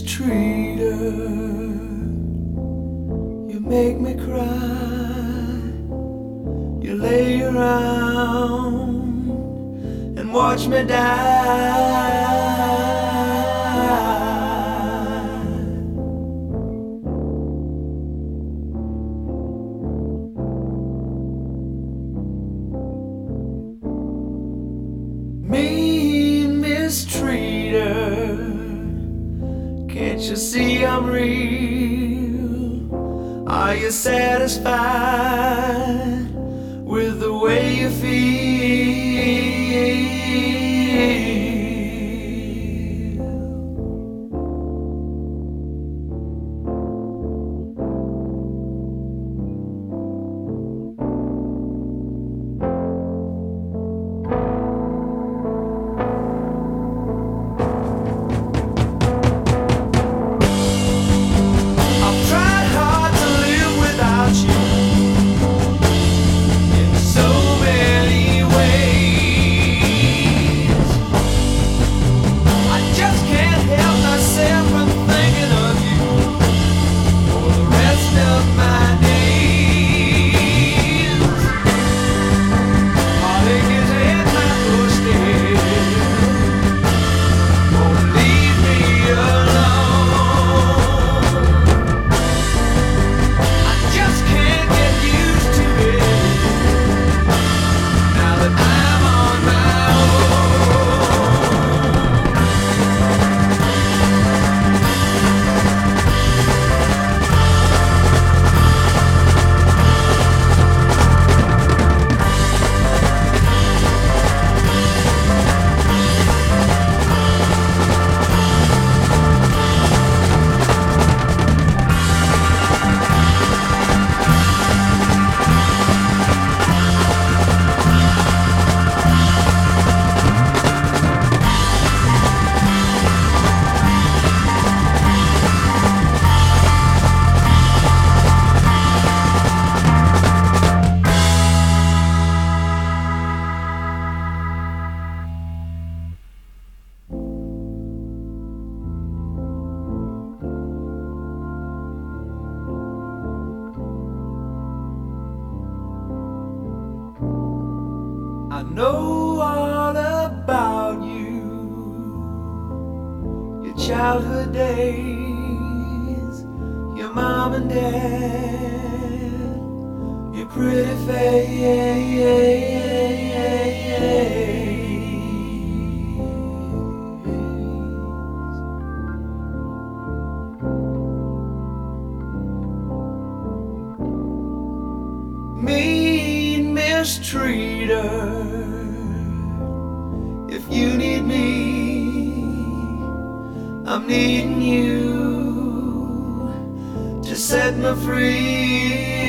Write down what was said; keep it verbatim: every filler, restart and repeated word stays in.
mistreater. You make me cry. You lay around and watch me die. Mean mistreater, can't you see I'm real? Are you satisfied with the way you feel? I know all about you, your childhood days, your mom and dad, your pretty face. Mean mistreater, if you need me, I'm needing you to set me free.